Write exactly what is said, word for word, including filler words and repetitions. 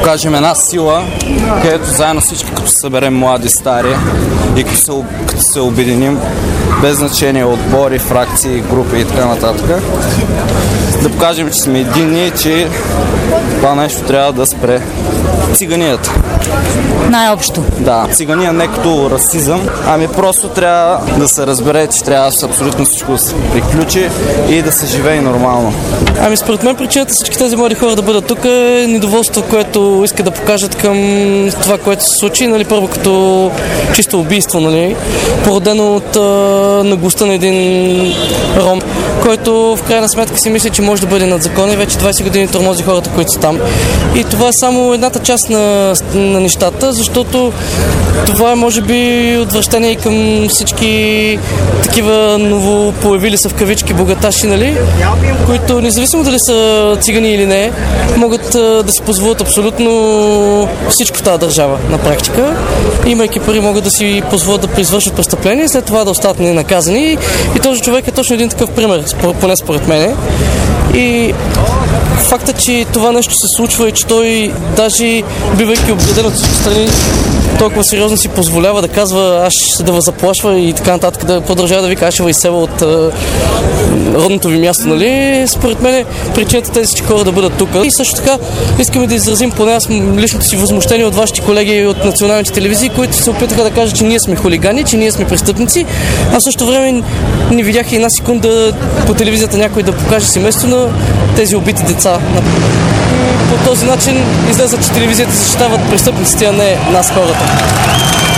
покажем една сила, където заедно всички, като съберем млади, стари и като се, като се обединим, без значение отбори, фракции, групи и така нататък, да покажем, че сме единни и че това нещо трябва да спре. Циганията. Най-общо. Да, цигания не като расизъм, ами просто трябва да се разбере, че трябва с абсолютно всичко да се приключи и да се живее нормално. Ами според мен причината всички тези млади хора да бъдат тук е недоволство, което искат да покажат към това, което се случи, нали, първо като чисто убийство, нали, породено от а, наглостта на един ром, който в крайна сметка си мисли, че може да бъде над закона и вече двайсет години тормози хората, които са там. И това е само едната част на, на нещата, защото това е може би отвращение и към всички такива новопоявили са в кавички богаташи, нали, които независимо дали са цигани или не, могат а, да си позволят абсолютно всичко в тази държава на практика. Имайки пари, могат да си позволят да произвършат престъпления и след това да остават ненаказани. И този човек е точно един такъв пример, поне според мене. И факта, че това нещо се случва и че той даже бивайки обграден от всички страни, толкова сериозно си позволява да казва аз ще да възаплашва и така нататък, да продължава да вика аз ще ви изселва от а, родното ви място, нали? Според мен причината тези всички хора да бъдат тук. И също така искаме да изразим поне аз личното си възмущение от вашите колеги от националните телевизии, които се опитаха да кажат, че ние сме хулигани, че ние сме престъпници, а в същото време не видях и една секунда по телевизията някой да покаже семейство на тези убити деца. По този начин излезе, че телевизията защитават престъпниците, а не нас хората.